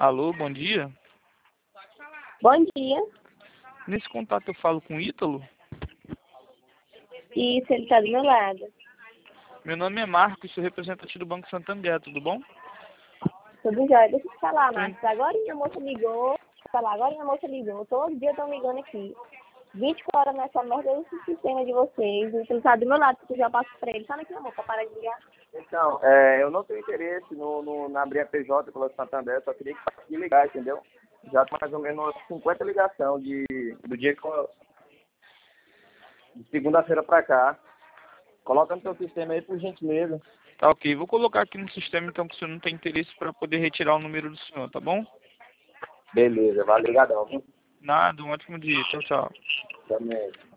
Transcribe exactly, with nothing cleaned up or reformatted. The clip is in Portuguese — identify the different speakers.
Speaker 1: Alô, bom dia.
Speaker 2: Bom dia.
Speaker 1: Nesse contato eu falo com o Ítalo.
Speaker 2: Isso, ele está do meu lado.
Speaker 1: Meu nome é Marcos, sou representante do Banco Santander, tudo bom?
Speaker 2: Tudo jóia. Deixa eu te falar,
Speaker 1: Tô em-
Speaker 2: Marcos. Agora minha moça ligou. Falar, agora minha moça ligou. Todo dia estão ligando aqui. vinte e quatro horas nessa merda desse sistema de vocês. Ele está do meu lado, porque eu já passo para ele. Fala aqui, amor, para parar de ligar.
Speaker 3: Então, é, eu não tenho interesse no, no, na abrir a P J pela Santander, só queria que parasse de ligar, entendeu? Já tem mais ou menos umas cinquenta ligações de, do dia que eu, de segunda-feira pra cá. Coloca no seu sistema aí, por gentileza.
Speaker 1: Tá ok, vou colocar aqui no sistema então que o senhor não tem interesse para poder retirar o número do senhor, tá bom?
Speaker 3: Beleza, valeu, ligadão, viu?
Speaker 1: Nada, um ótimo dia, tchau, tchau.
Speaker 3: Também.